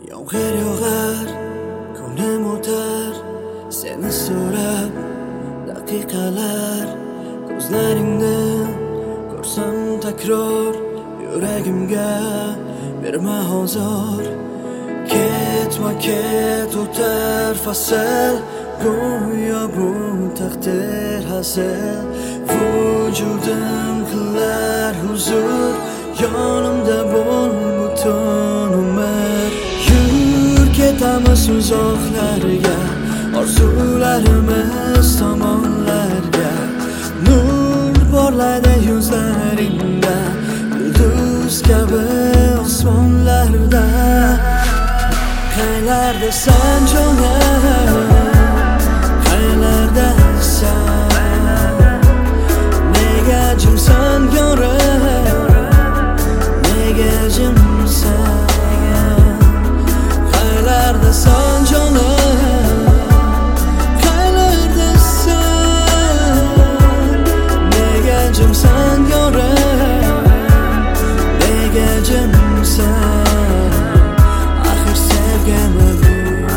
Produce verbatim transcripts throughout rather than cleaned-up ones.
Yomg'ir yog'ar, kunim o'tar, seni so'rab daqiqalar. Ko'zlaringni ko'rsam takror, yuragimga berma hozir. Ketma ket o'tar fasl, go'yo bu taqdir hazil. Vujudim qilar huzur, yonimda bo'l butun umr. Yur ketamiz uzoqlarga, orzularimiz tomonlarga. Nur porlaydi yuzlaringda, yulduz kabi osmonlarda. Qaylardasan jonim, qaylardasan? Nega jimsan yorim, nega jimsan? Qaylardasan jonim, qaylardasan? Nega jimsan yorim, nega jimsan? Axir sevgimi bu?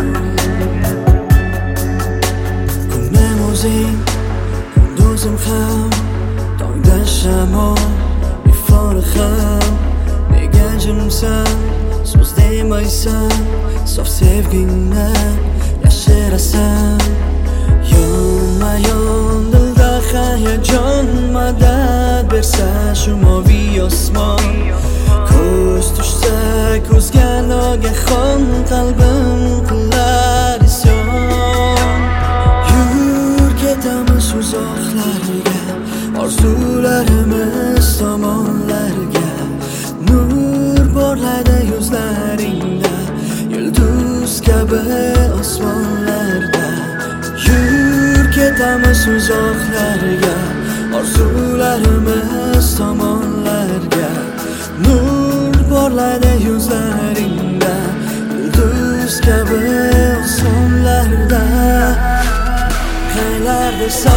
Kunim o'zing, kunduzim ham, tongda shamol, ifori ham. Nega jimsan, so'z demaysan, sof sevgingni yashirasan. Yonma-yon dilda hayajon, madad bersa shu moviy osmon. Ko'z tushsa ko'zga nogahon, qalbim qilar isyon. Yur ketamiz uzoqlarga, orzularimiz tomonlarga. Nur porlaydi yuzlaringda, yulduz kabi osmonlarda. Yur ketamiz uzoqlarga, orzularimiz tomonlarga. Nur porlaydi yuzlaringda, yulduz kabi osmonlarda. Qaylardasan